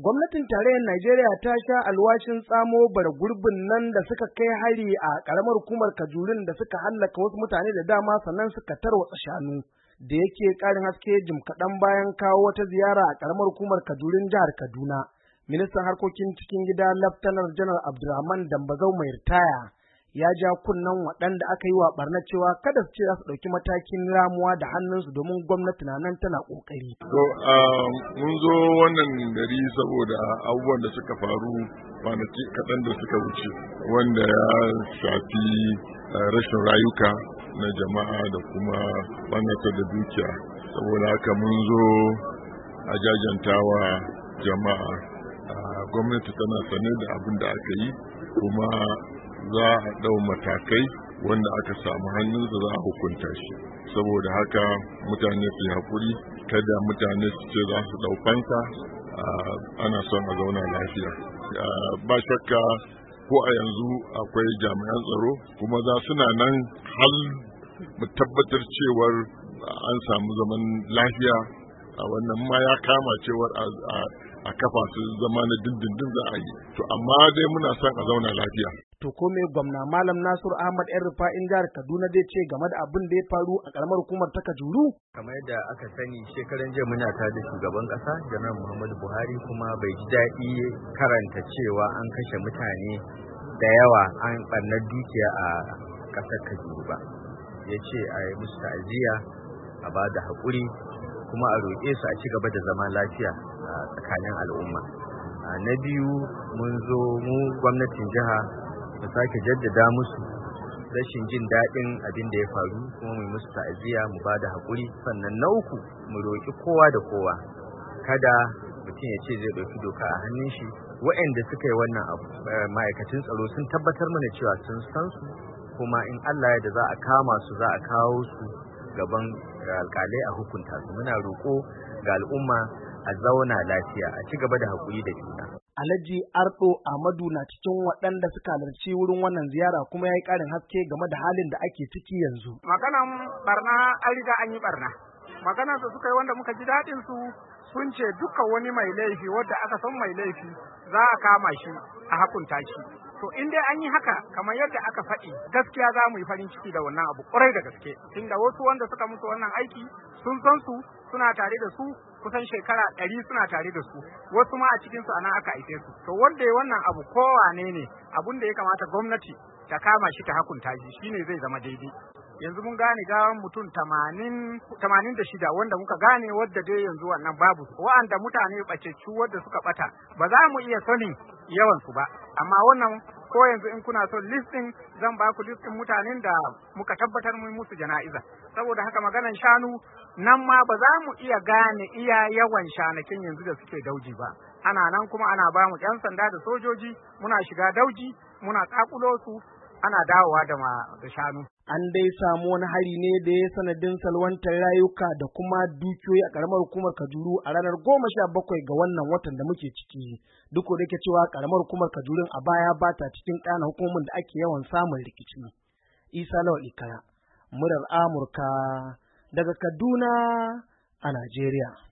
Gwamnatin tarayyar Najeriya ta sha alwashin tsamo bara gurbin nan da suka kai hari a ƙaramar hukumar Kajurin da suka hallaka wasu mutane da dama sannan suka tarwatsa shanu. Da yake ƙarin haske jim kaɗan bayan kawo wata ziyara a ƙaramar hukumar Kajurin jihar Kaduna. Ministan harkokin cikin gida Laftanar Janar Abdulrahman Dambazau mai ritaya ya ja kunnen waɗanda aka yi wa ɓarna cewa kada su ce za su ɗauki matakin ramuwa da hannunsu domin gwamnati na nan tana ƙoƙari. Mun zo wannan gari saboda abubuwan da suka faru kwanaki kaɗan da suka wuce wanda ya shafi rashin rayuka na jama'a da kuma ɓannata da dukiya. Saboda haka mun zo a jajantawa jama'a. Gwamnati tana sane da abin da aka yi kuma za a ɗau matakai wanda aka samu hannunsa za a hukunta shi. Saboda haka mutane su yi haƙuri, kada mutane su ce za su ɗau fansa, ana son a zauna lafiya. Ba shakka ko a yanzu akwai jami'an tsaro kuma za suna nan hal mu tabbatar cewar an samu zaman lafiya. A wannan ma ya kama cewar a kafa su zama na dindindin za a yi. To amma dai muna son a zauna lafiya. To ko me gwamna Malam Nasiru Ahmad ‘yan Rufa'in jihar Kaduna dai ce game da abin da ya faru a ƙaramar hukumar ta Kajuru? Kamar yadda aka sani shekaran jiya muna tare da shugaban ƙasa Janar Muhammadu Buhari kuma bai ji daɗi karanta cewa an kashe mutane da yawa an ɓarnar dukiya a ƙasar Kajuru ba. Ya ce a yi musu ta'aziyya, a ba da haƙuri kuma a roƙe su a ci gaba da zama lafiya a tsakanin al'umma. Na biyu mun zo mu gwamnatin jiha mu sake jaddada musu rashin jin daɗin abin da ya faru kuma mu musu ta'aziyya mu ba da haƙuri. Sannan na uku mu roƙi kowa da kowa kada mutum ya ce zai ɗauki doka a hannun shi. Waɗanda suka yi wannan abu ma'aikatan tsaro sun tabbatar mana cewa sun san su kuma in Allah ya da za a kama su za a kawo su gaban alƙalai a hukunta su. Muna roƙo ga al'umma a zauna lafiya a ci gaba da haƙuri da juna. Alhaji Ardo Ahmadu na cikin waɗanda suka halarci wurin wannan ziyara kuma ya yi ƙarin haske game da halin da ake ciki yanzu. Maganan barna an riga an yi barna. Maganar da suka yi wanda muka ji daɗin su sun ce dukkan wani mai laifi wadda aka san mai laifi za a kama shi a hakunta shi. To in dai an yi haka kamar yadda aka faɗi gaskiya za mu yi farin ciki da wannan abu ƙwarai da gaske. Tunda wasu wanda suka musu wannan aiki sun san su suna tare da su kusan shekara 100 suna tare da su, wasu ma a cikin su anan aka haife su. To wanda ya wannan abu kowane ne abun da ya kamata gwamnati ta kama shi ta hakunta shi shine zai zama daidai. Yanzu mun gane gawan mutum 86 wanda muka gane wadda dai yanzu wannan babu. Wa'anda mutane baceccu wadda suka bata ba za mu iya sanin yawan su ba. Amma wannan ko yanzu in kuna son listin zan ba ku listin mutanen da muka tabbatar mun musu jana'iza. Saboda haka maganan shanu nan ma ba za mu iya gane iya yawan shanakin yanzu da suke dauji ba. Ana nan kuma ana ba mu 'yan sanda da sojoji muna shiga dauji muna kakulo su ana dawowa da shanu. An dai samu wani hari ne da ya sanadin salwantar rayuka da kuma dukiyoyi a ƙaramar hukumar Kajuru a ranar 17 ga wannan watan da muke ciki. Duk da yake cewa ƙaramar hukumar Kajurun a baya ba ta cikin ƙananan hukumomin da ake yawan samun rikici. Isa Lawal Ikara, murar Amurka daga Kaduna a Najeriya.